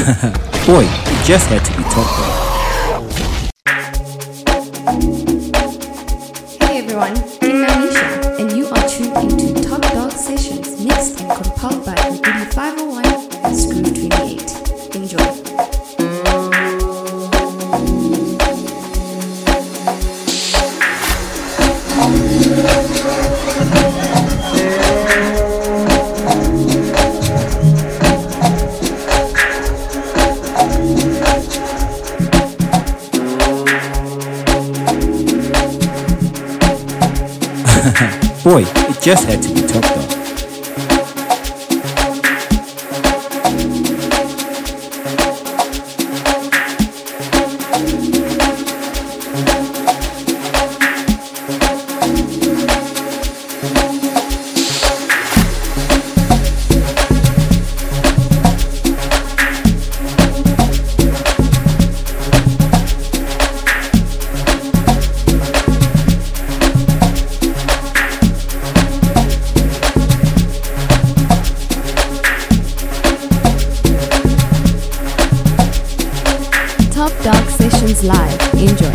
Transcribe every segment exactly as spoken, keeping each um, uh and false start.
Boy, it just had to be Top Dog. Hey everyone, I'm Anisha, and you are tuned into Top Dog Sessions, mixed and compiled by Goody five oh one and Screw twenty-eight. Enjoy. Boy, it just had to be Top Dog. Top Dog Sessions Live. Enjoy.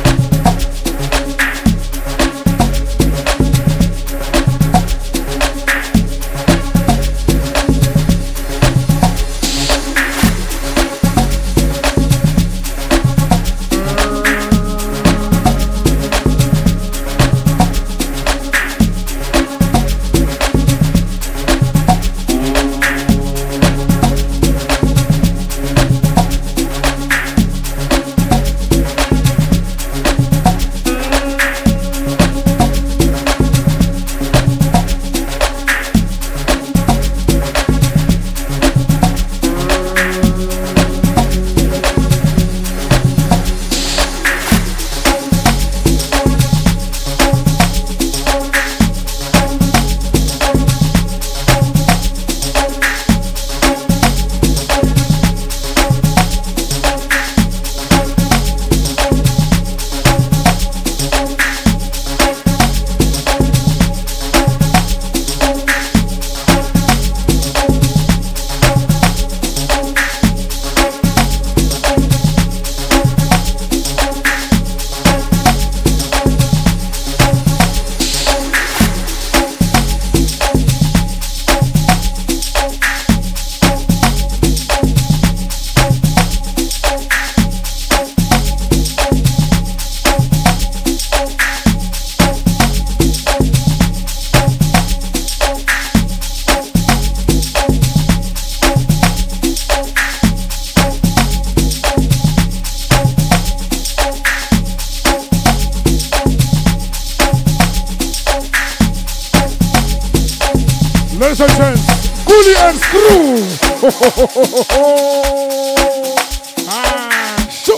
Ladies and gents, Goody and Screw! Ah, so.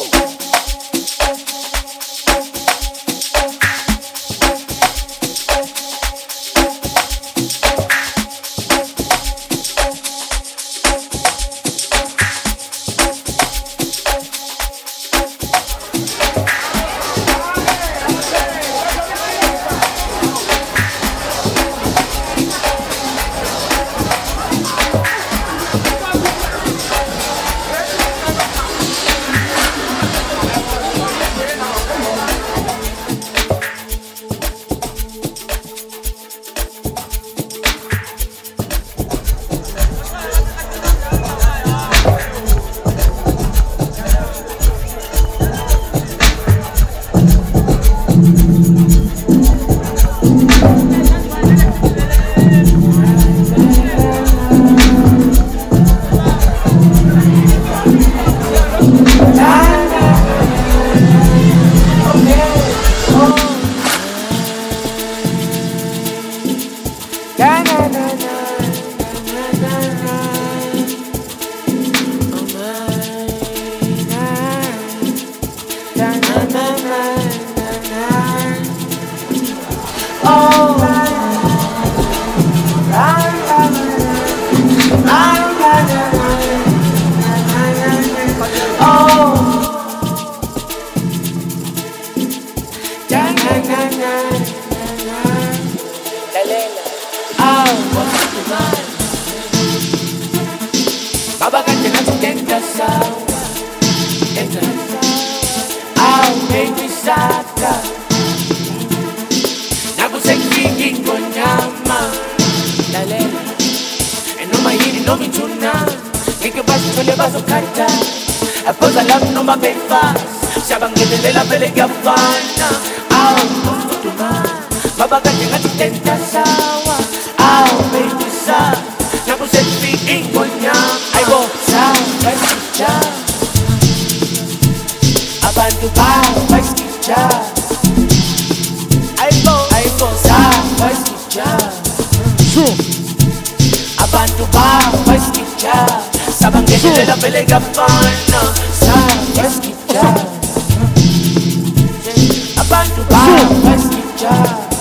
Baba kanje natutenda sawa. Enda au baby saka nakusekiki ngonyama lalela enoma yini noma ituna ngeke basi thole bazokhatha aphoza la noma befa shabangenelela vele kuyafana au mfutuma baba kanje natutenda sawa au baby saka nakusekiki ngonyama ayibo sawa basicha abantu bawo basikija ayibo ayibo sawa basikija abantu bawo basikija sabangenelela vele kuyafana sawa basikija abantu bawo basikija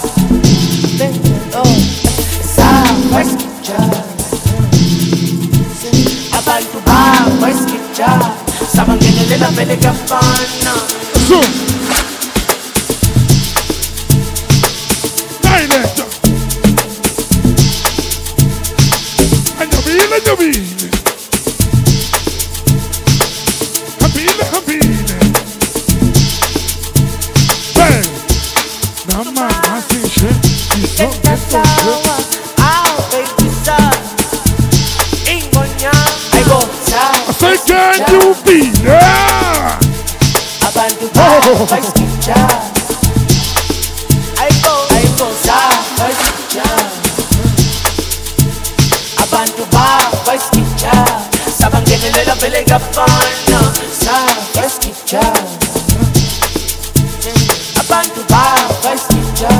sawa basikija abantu bawo basikija sabangenelela vele kuyafana. So Direct Anyabile, anyabile Habile, habile Hey Nama nasi she Iso, iso, she Au, baby, sa Ingonya Aibo, sa I say can you be there? Abantu bawo basikija Aibo, aibo, sa basikija Abantu bawo basikija sabangenelela vele kuyafana sa basikija abantu bawo basikija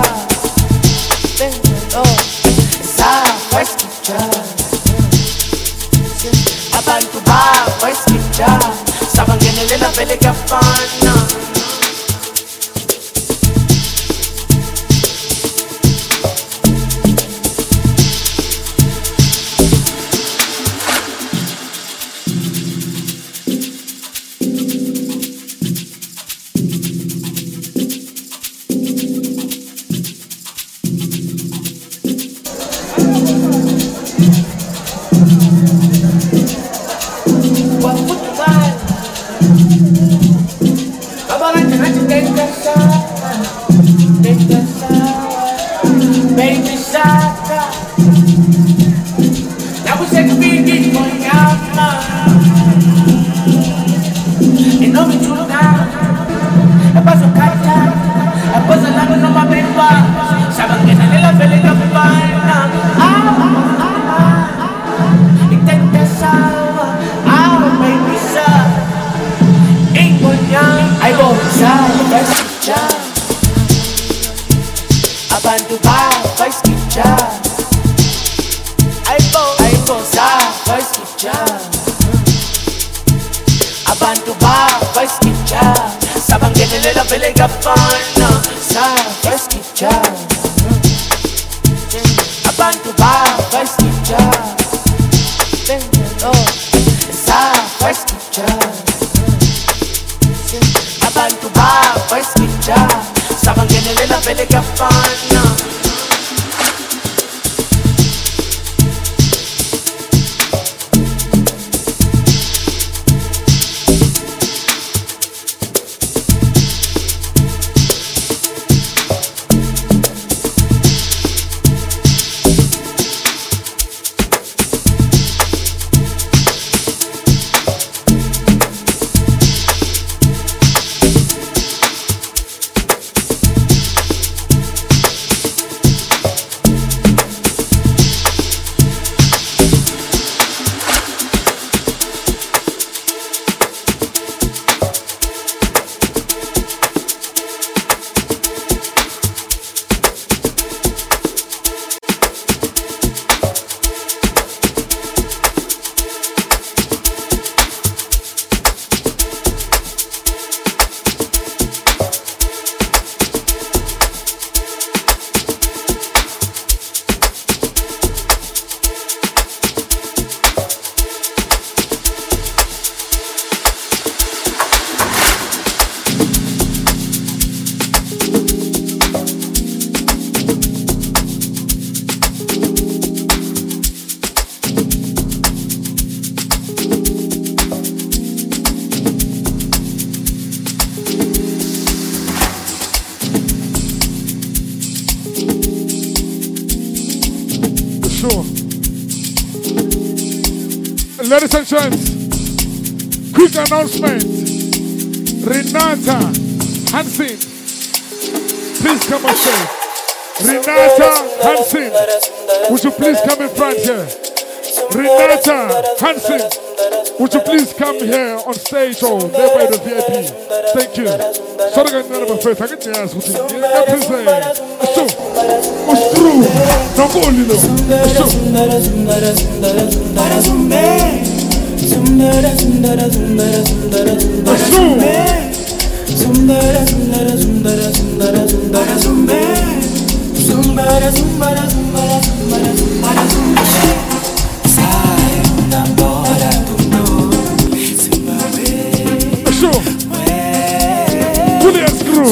sa basikija abantu bawo basikija sabangenelela vele kuyafana. Abantu bawo basikija Aibo, aibo, sa basikija Abantu bawo basikija sabangenelela vele kuyafana sa basikija Abantu bawo basikija sa basikija Abantu bawo basikija sabangenelela vele kuyafana. sure. Ladies and gents, quick announcement. Renata Hansen, please come on stage. Renata Hansen, would you please come in front here? Renata Hansen, would you please come here on stage or there by the V I P? Thank you. Sorry, I'm not about faith. I get the ass with you. It's true. It's true. Don't go, Lilo. It's true. Sure. Julius Crew.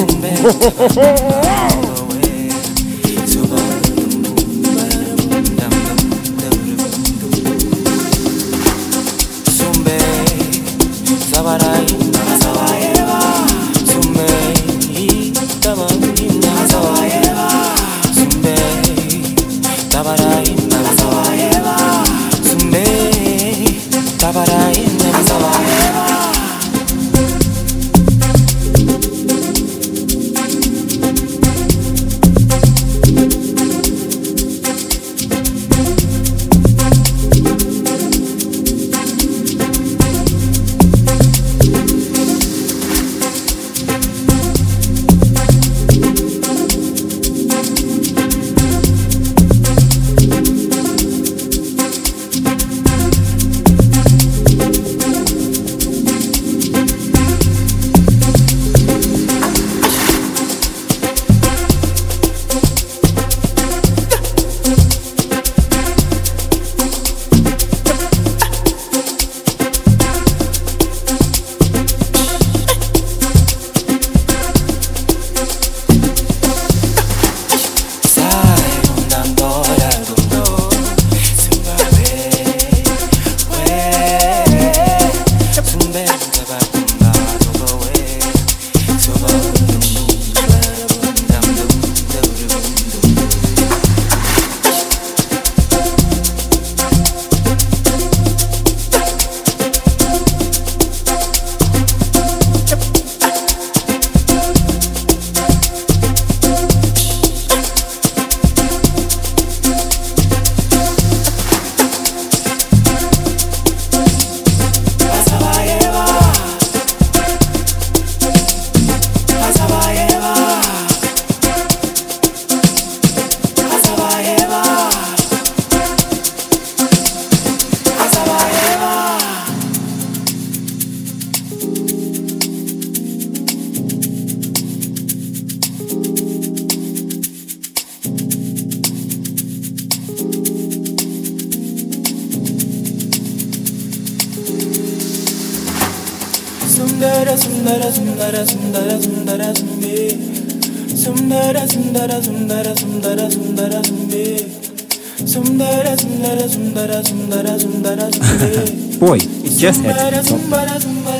Boy, it just had to be top.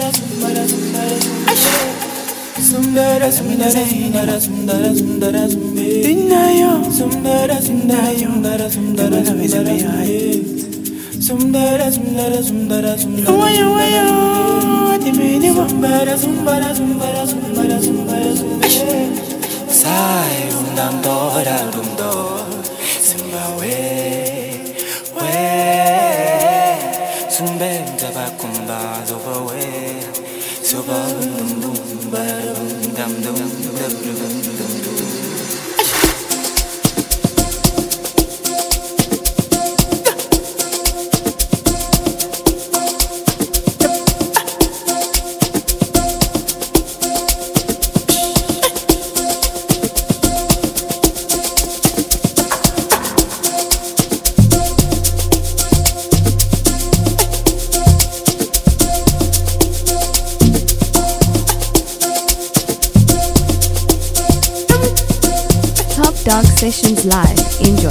Sai unandora dumdo simba we we sumbe tabakumba zoba we soba dum dum dum dum dum dum dum. Dog Sessions Live. Enjoy.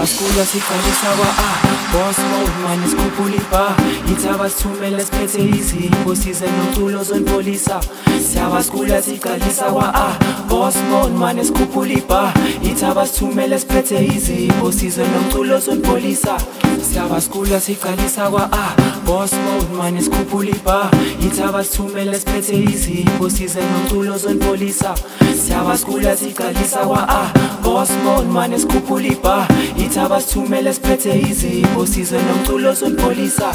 Siyabasikuya siqalisa kwa-A Boss mode manje sikhuphula ibar Yithi abasithumele siphethe izipho size nomculo zonpolisa Siyabasikuya siqalisa kwa-A Boss mode manje sikhuphula ibar Yithi abasithumele siphethe izipho size nomculo zonpolisa Siyabasikuya siqalisa kwa-A Boss mode manje sikhuphula ibar Yithi abasithumele siphethe izipho size nomculo zonpolisa Siyabasikuya siqalisa kwa-A Boss mode manje sikhuphula ibar Yithi abasithumele siphethe izipho size nomculo zonpolisa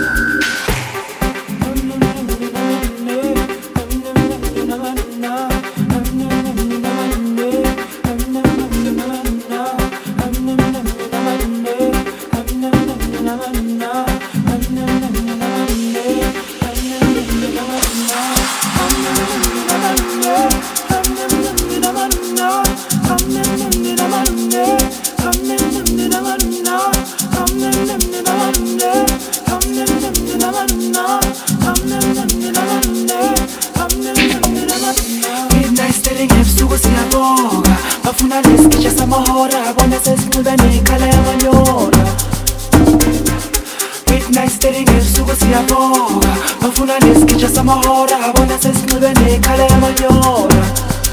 Bafuna lesikitsha samahora bona sesinxibe nekhala yamanyora Midnight steady ngebusuku siyabonga Bafuna lesikitsha samahora bona sesinxibe nekhala yamanyora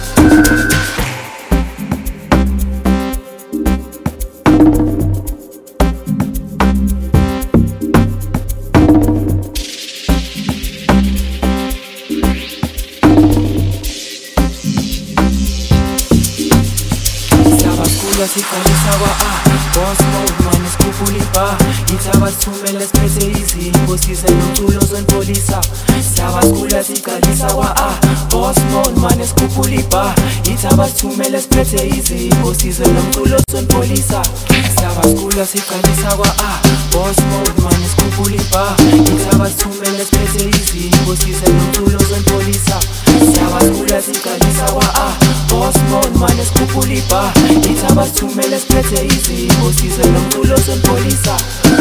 Siqalisa kwa-A Boss mode manje sikhuphula ibar Yithi abasithumele siphethe izipho size nomculo zonpolisa Siyabasikuya siqalisa kwa-A Boss mode manje sikhuphula ibar Yithi abasithumele siphethe izipho size nomculo zonpolisa Siyabasikuya siqalisa kwa-A Boss mode manje sikhuphula ibar Yithi abasithumele siphethe izipho size nomculo zonpolisa Siyabasikuya siqalisa kwa-A Boss mode manje sikhuphula ibar Yithi abasithumele siphethe izipho size nomculo zonpolisa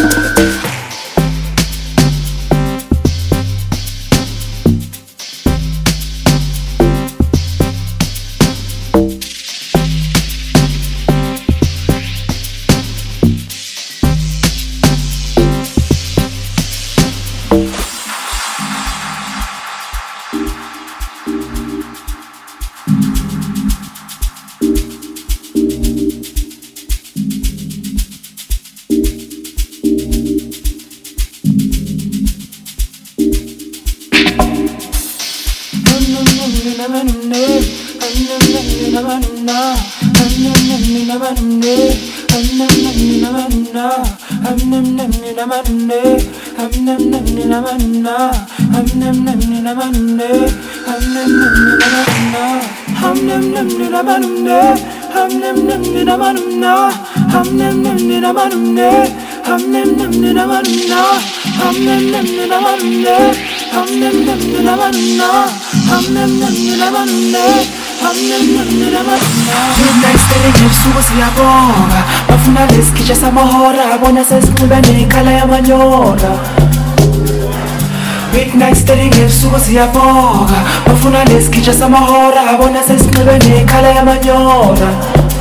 Midnight steady ngebusuku siyabonga Bafuna lesikitsha samahora bona sesinxibe nekhala yamanyora Midnight steady ngebusuku siyabonga Bafuna lesikitsha samahora bona sesinxibe nekhala yamanyora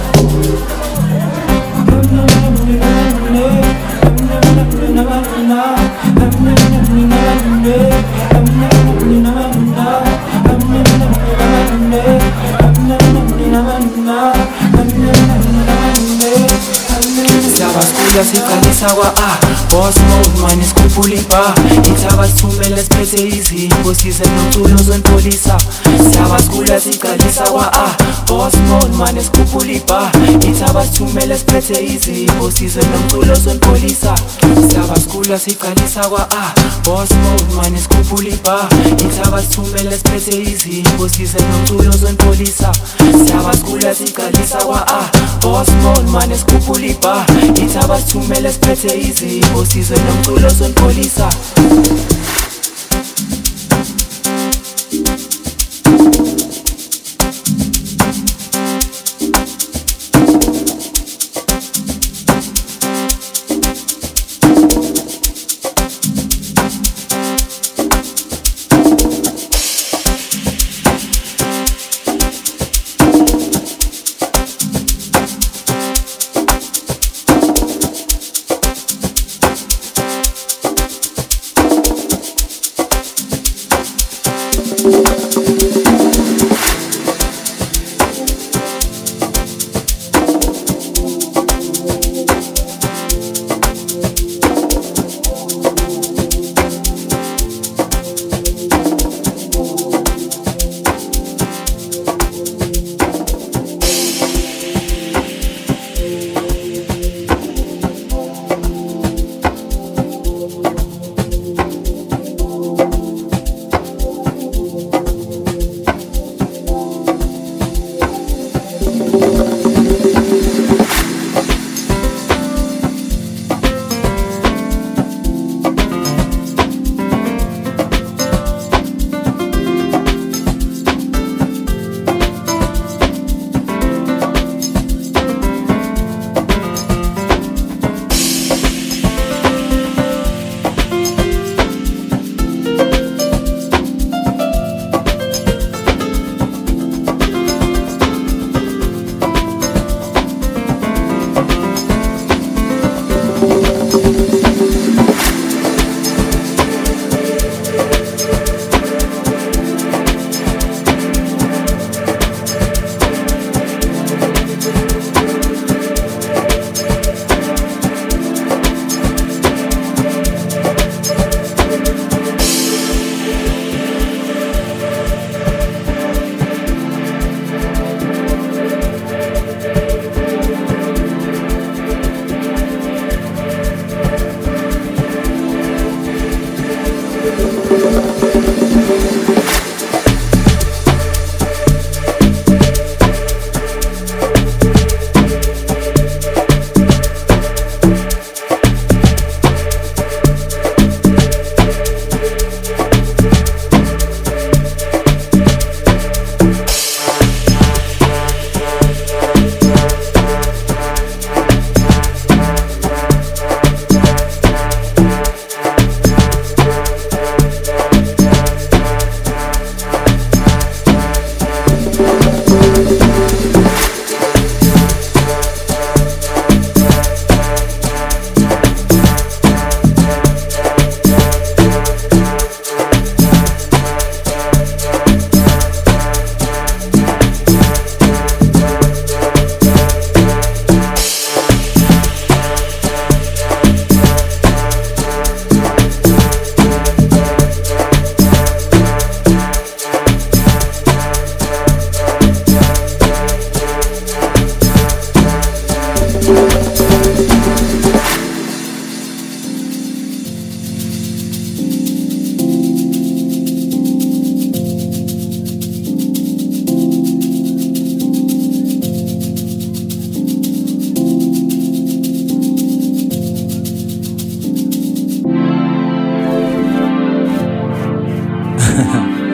Siyabasikuya siqalisa kwa-A Boss mode manje sikhuphula ibar Yithi abasithumele siphethe izipho size nomculo zonpolisa Siyabasikuya siqalisa kwa-A Boss mode manje sikhuphula ibar Yithi abasithumele siphethe izipho size nomculo zonpolisa Siyabasikuya siqalisa kwa-A Boss mode manje sikhuphula ibar Yithi abasithumele siphethe izipho size nomculo zonpolisa Siyabasikuya siqalisa kwa-A Boss mode manje sikhuphula ibar Yithi abasithumele siphethe izipho size nomculo zonpolisa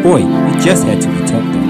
Boy, it just had to be Top Dog.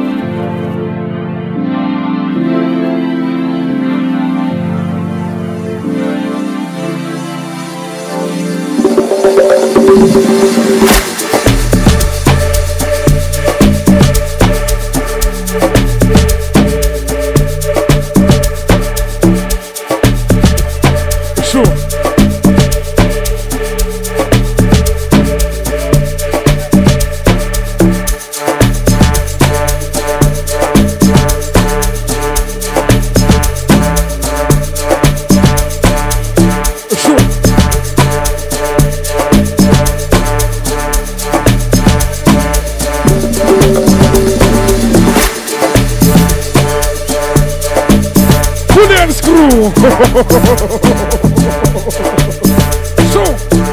So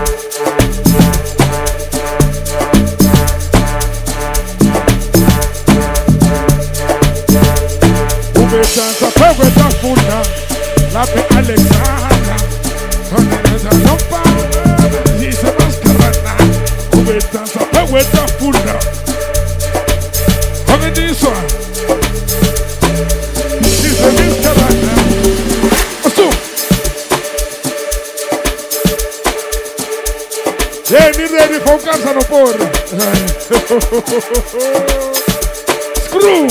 Ubetanza peweta funa Lape Alexandra Toneleza lompa Yise maskarana Ubetanza peweta funa Hame diswa Yise maskarana Asu Yeah, ni ready for cancer no por. Screw.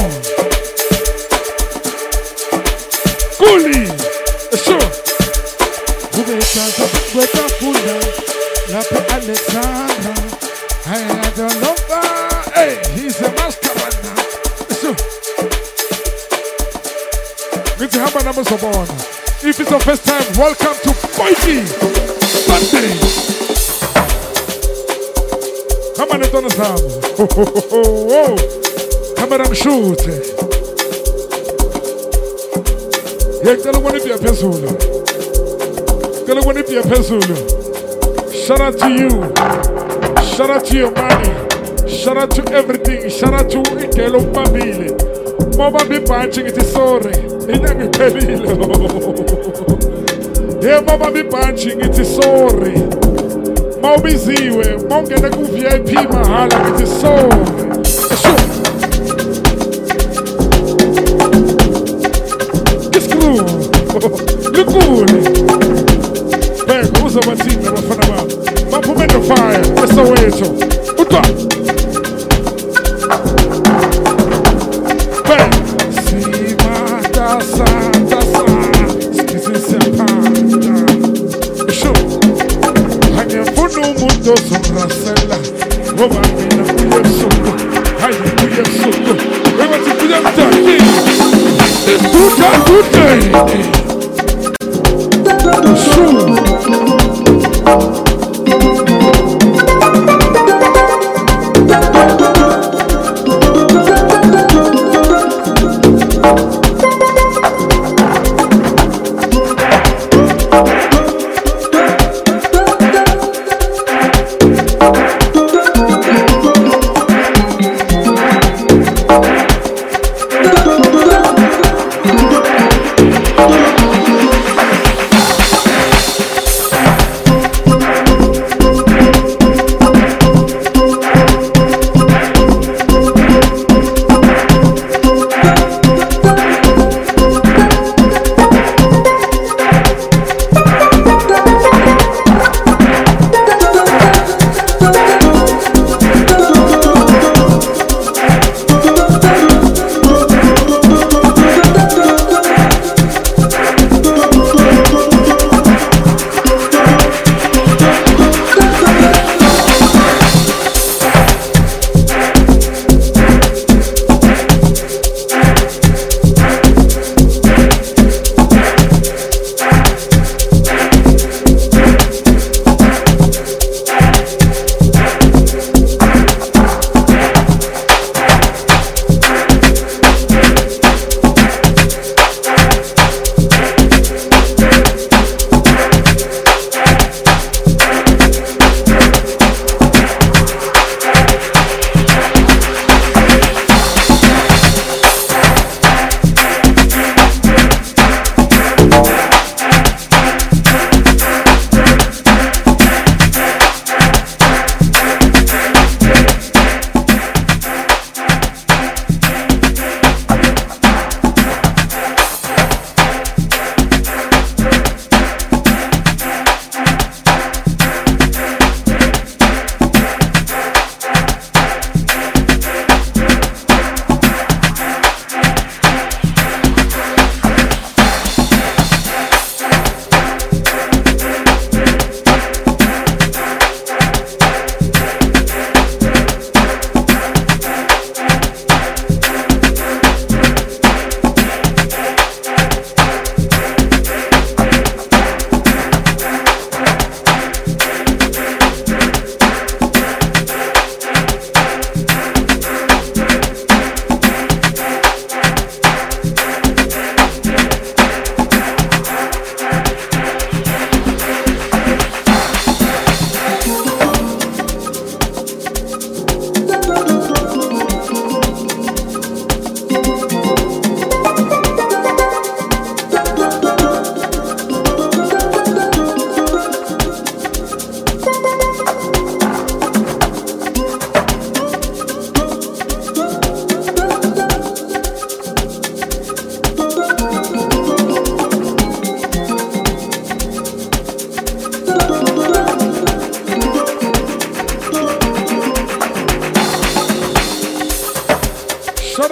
Coolie. Sure. Ubeta ubeta funda. La pe Alexandra. I don't know. Hey, he's a mascarana. Sure. Good to have a number of on. If it's your first time, welcome to Fighty Sunday. Come on, don't stop. Ho, ho, ho, ho, ho. Come on, I'm shooting. Yeah, tell me when it be a pencil. Tell me when it be a pencil. Shout out to you. Shout out to your money. Shout out to everything. Shout out to Ikelo Mabile. Mama be punching it is sorry. Inami Pelilo. Yeah, Mama be punching it is sorry. Maubiziwe, mongena ku V I P mahala ngithi so. Kiskru. Lukule. Beka uzobathina bafana bami. Baphumela fire, eSoweto. Utwa. Beka simata santa sa. Skisisepanda. Sure. No mundo sonrasela, roba mina kuya soko, hai kuya soko, roba ti kuya mtaki. It's too time today. Sure. Thank you.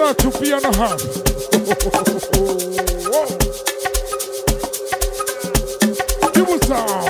out to Piano Hub. Give us all.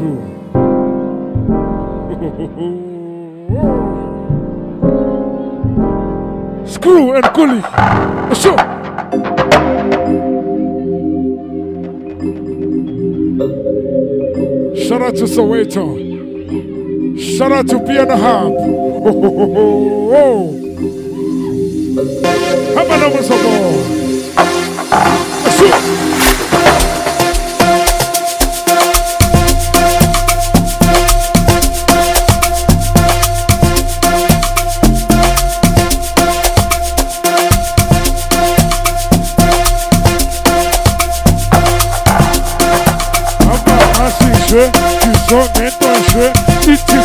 too. Screw and Gully. Sure. Shout out to Soweto. Shout out to Piano Hub. How about numbers of all? Sure. Tu sens maintenant je tu tu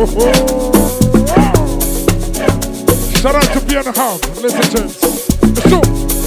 Shout out to Piano Hub. Listen, gents. Let's go.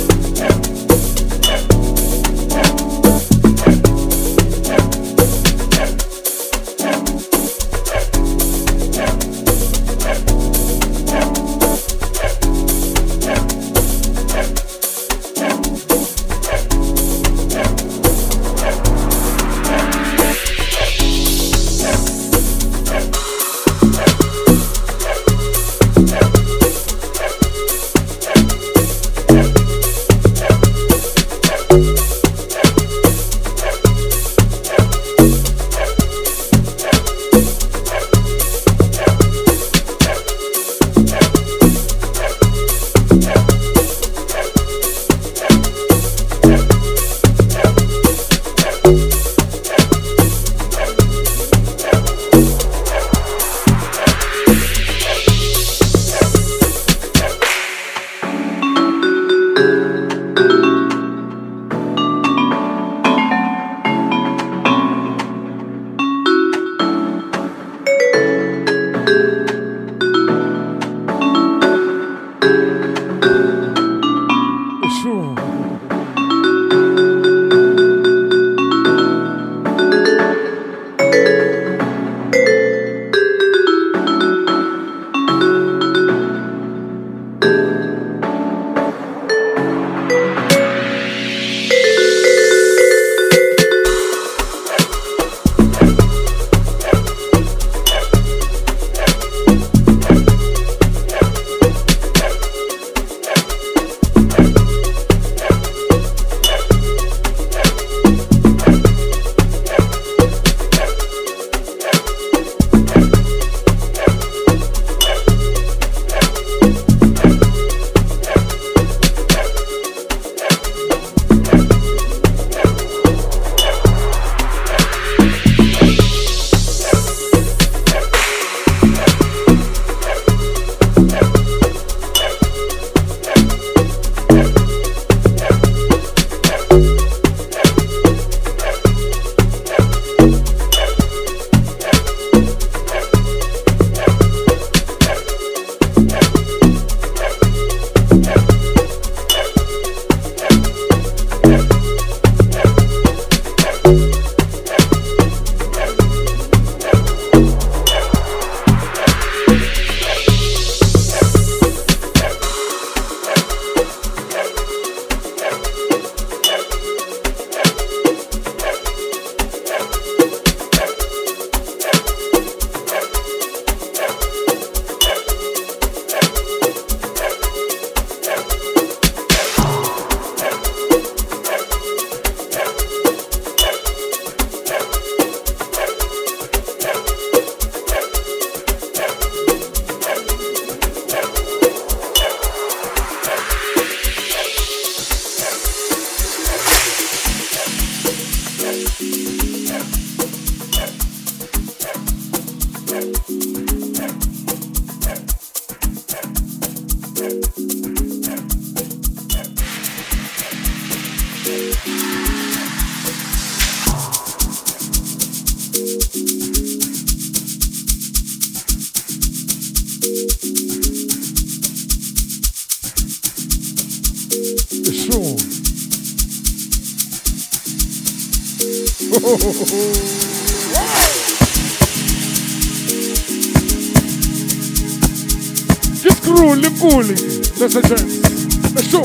Just grueling, grueling. Listen, gents. Let's go.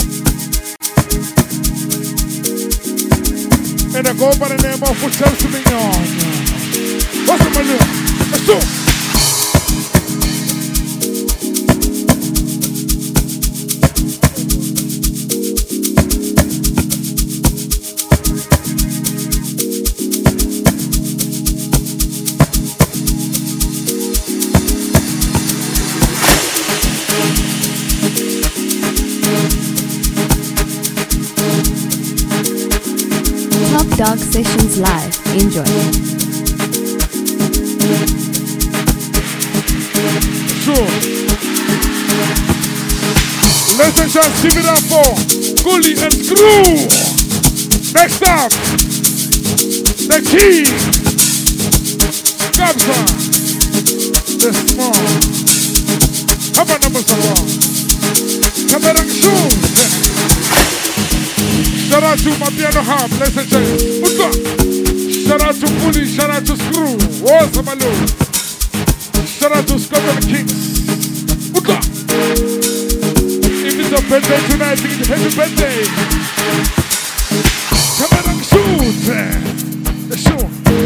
And I go by the name of Chelsea Mignon. What's up, my name? Let's go. Dog Sessions Live. Enjoy. Sure. Let's just give it up for Gully and Screw. Next up, the Key. Gabza. The small. How about number one? Camera shoes. Shout out to my piano harp, ladies and gentlemen. Shout out to Bully, shout out to Screw. Oh, Samaloo. Shout out to Scotland Kings. If it's a birthday tonight, it's a happy birthday. Camera shoes. The show.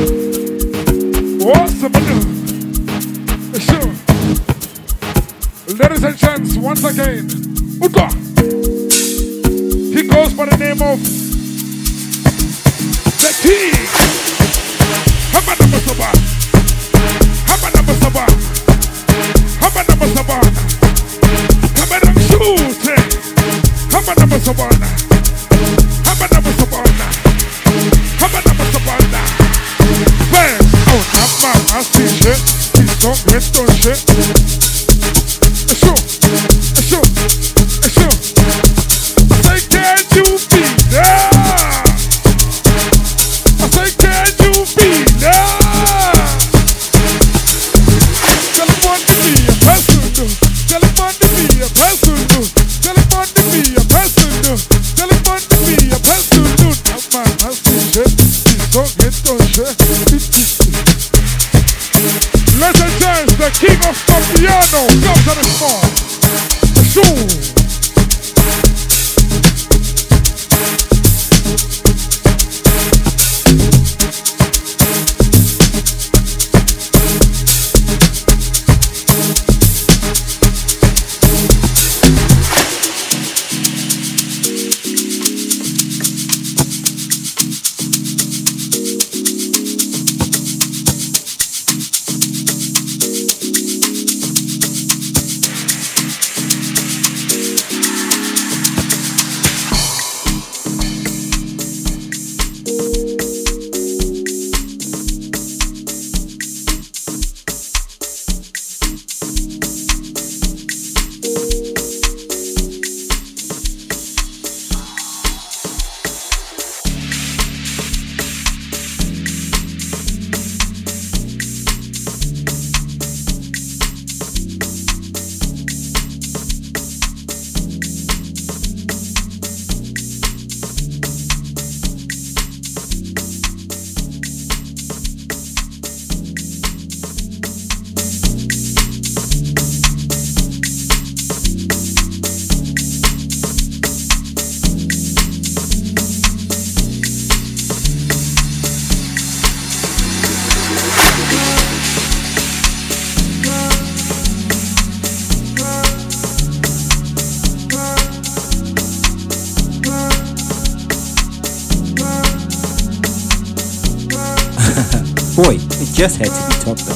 Oh, Samaloo. The show. Ladies and gents, once again, Uta. He goes by the name of the King. Hamana Masaba. Hamana Masaba. Hamana Masaba. Hamana Shoot. Hamana Masaba. Hamana Masaba. Hamana Masaba. Bang. Oh, Nama, I see shit. He's don't get no shit. King of Scorpiano comes on the small. Shoot. Boy, it just had to be Top Dog.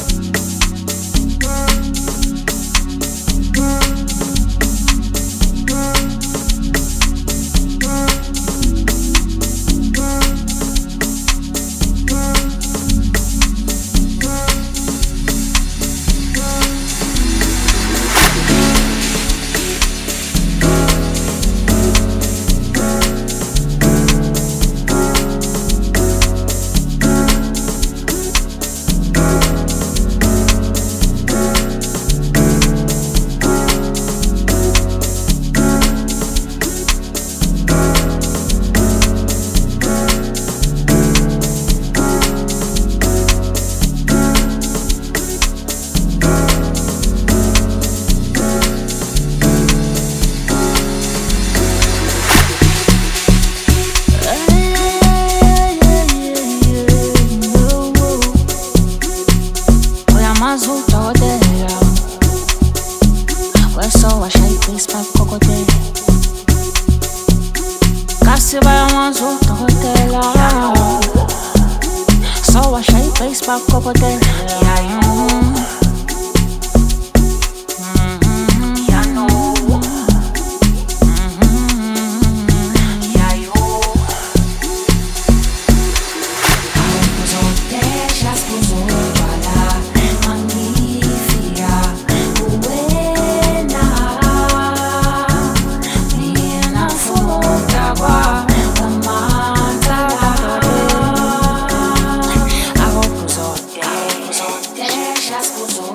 Deixa as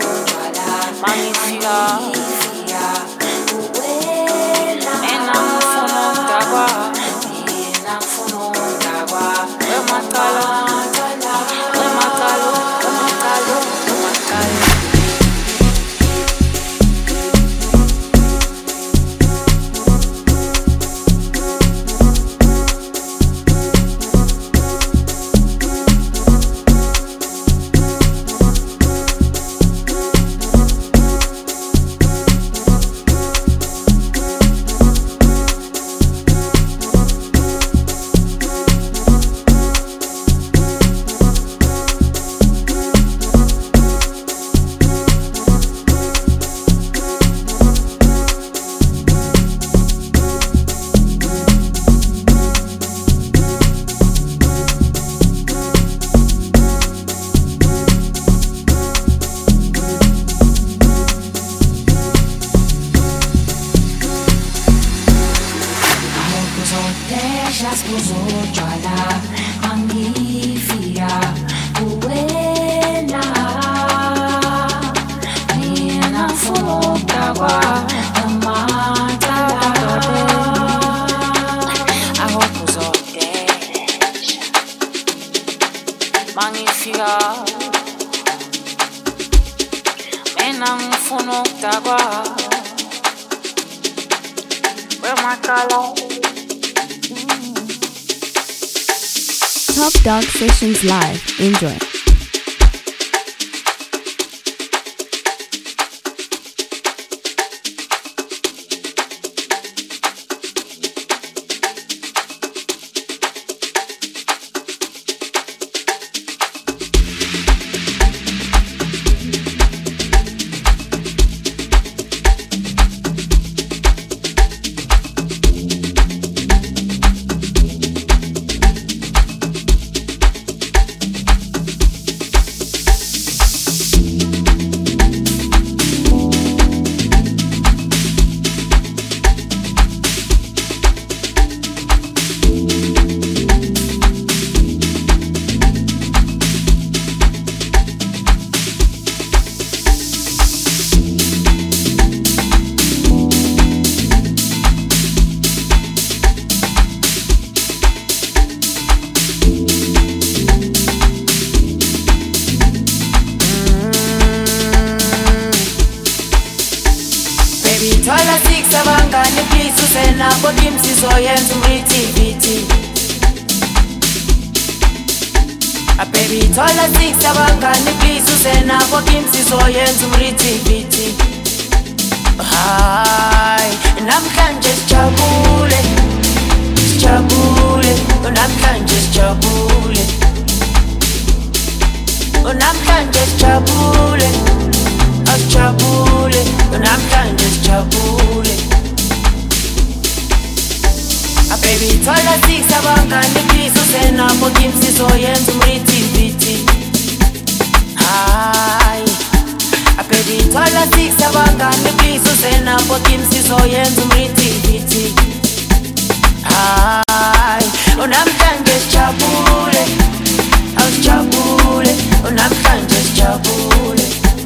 kuzotesha sikuzotshwala angifika kuwena mina fokakwa amatalabe akukuzotesha mangifika mina ngifuna ukudakwa Top Dog Sessions Live. Enjoy. Thola six abangani please usena bodim sizoyenza umritivity. A baby thola six abangani please usena bodim sizoyenza umritivity. Hi, namhlanje sijabule, sijabule, namhlanje sijabule, namhlanje sijabule. Asijabule, namhlanje sijabule. A baby thola six abangani please usena bodim sizoyenza umritivity. Hi, a baby thola six abangani please usena bodim sizoyenza umritivity. Hi, namhlanje sijabule, asijabule, namhlanje sijabule.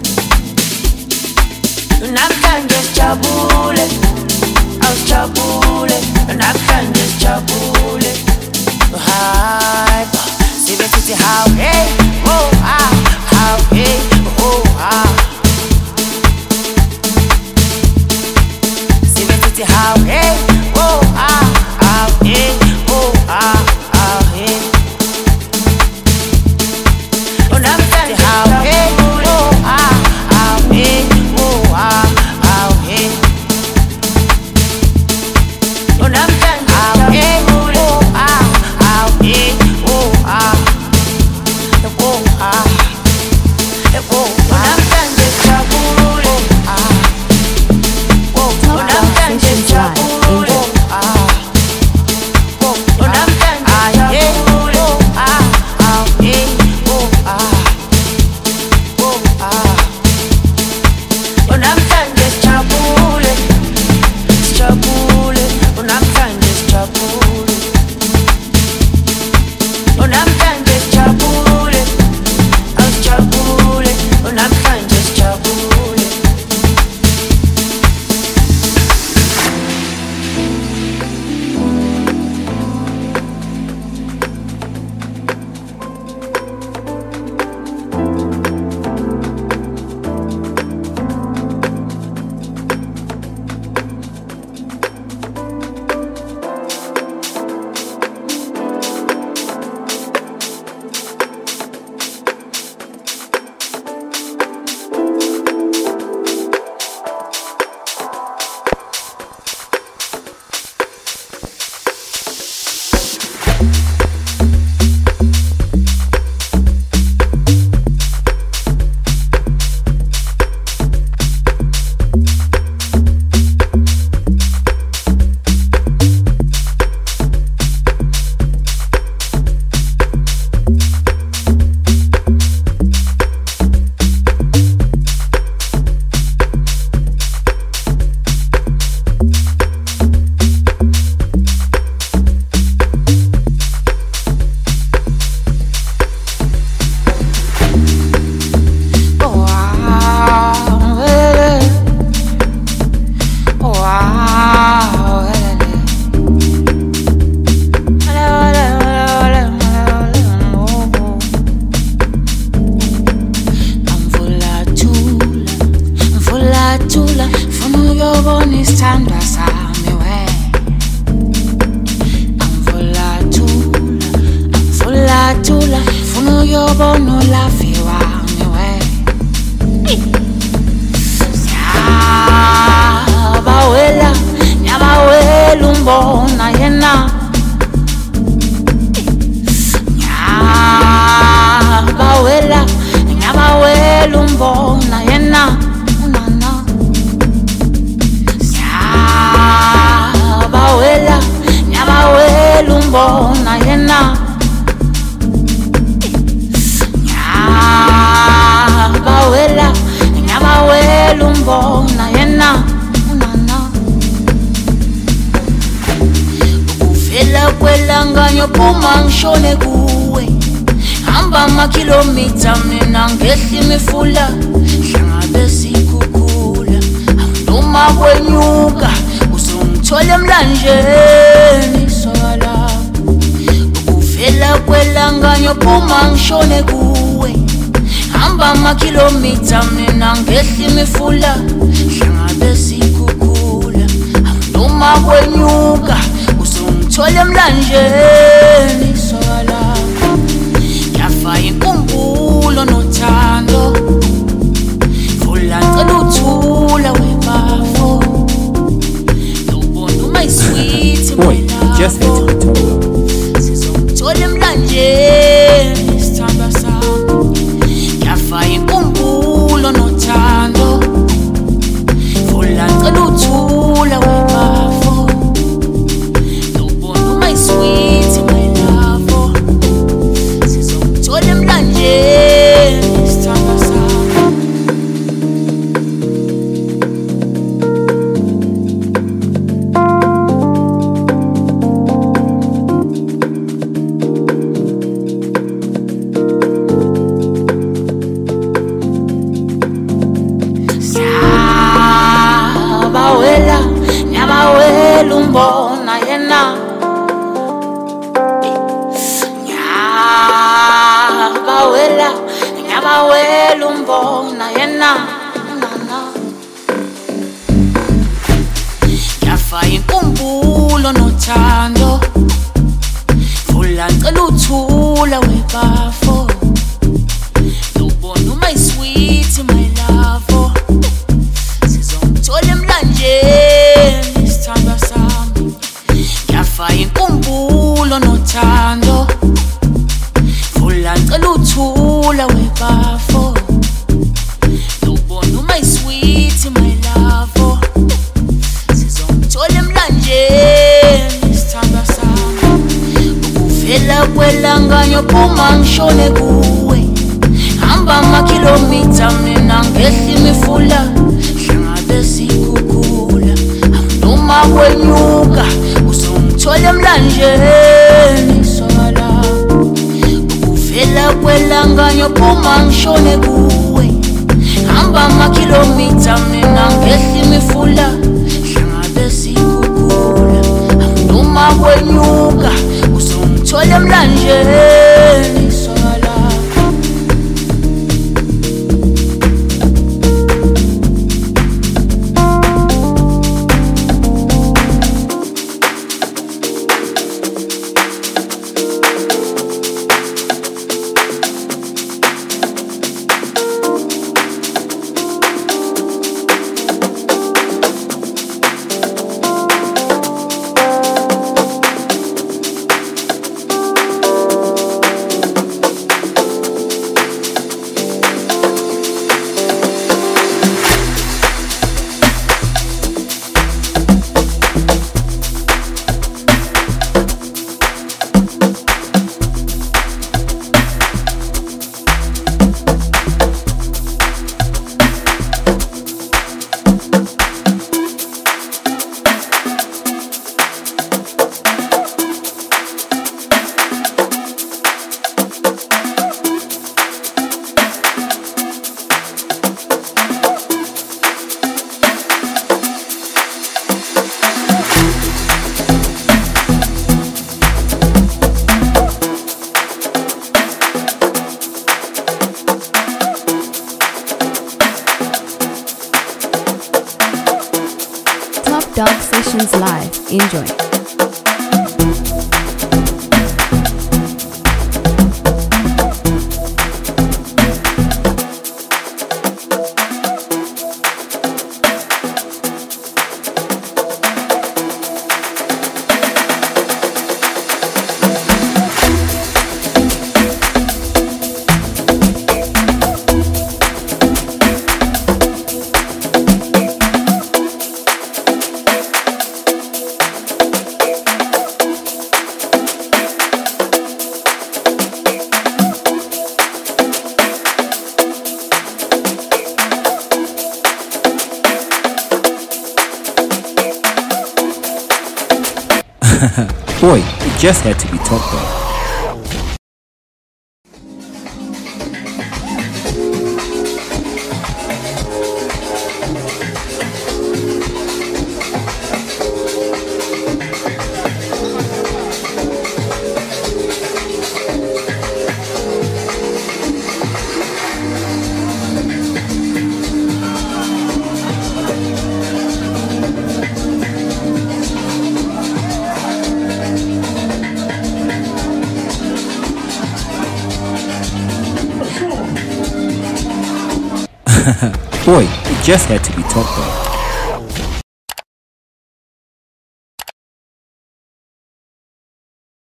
Namhlanje sijabule, awusijabule, namhlanje sijabule. Hi, sibe sithi how hey, oh ah, how hey, oh ah. Sibe sithi how hey, oh ah, how hey, oh ah, how hey. Namhlanje how hey, oh ah, how hey. uyobona ulafi wami we Siyabawela nyabawela umbona yena Nyabawela nyabawela umbona yena unana Siyabawela nyabawela umbona yena Nyabawela nyabawela umbona yena unana Ukuvela kwelanganyo phuma ngishone kuwe Hamba amakilomita mina ngehla imifula Hlangabe sikhukhula Noma kwenyuka uzongithola emlanjeni sola Ukuvela kwelanganyo phuma ngishone kuwe Hamba amakilomita mina ngehla imifula Hlangabe sikhukhula Noma kwenyuka uzongithola emlanjeni sola Yafa inkumbulo nothando Vula cela uthula webafo Yobona my sweet Boy, just head to the top. Sizongithola emlanjeni isithando sami Yafa inkumbulo nothando Vula cela uthula webafo Yobona my sweet my love Sizongithola emlanjeni isithando sami Siyabawela nyabawela umbona yena Nyabawela nyabawela umbona yena nana Yafa inkumbulo nothando Vula cela uthula webafo Yobona my sweet my love Sizongithola emlanjeni isithando sami Yafa inkumbulo nothando Vula cela uthula webafo Yobona my sweet my love Sizongithola emlanjeni isithando sami Ukuvela kwelanganyo phuma ngishone kuwe Hamba amakilomita mina ngehla imifula Hlangabe sikhukhula Noma kwenyuka uzongithola emlanjeni sola Ukuvela kwelanganyo phuma ngishone kuwe Hamba amakilomita mina ngehla imifula Hlangabe sikhukhula Noma kwenyuka uzongithola emlanjeni sola Dog Sessions Live. Enjoy. Boy, it just had to be Top Dog. Boy, it just had to be Top Dog.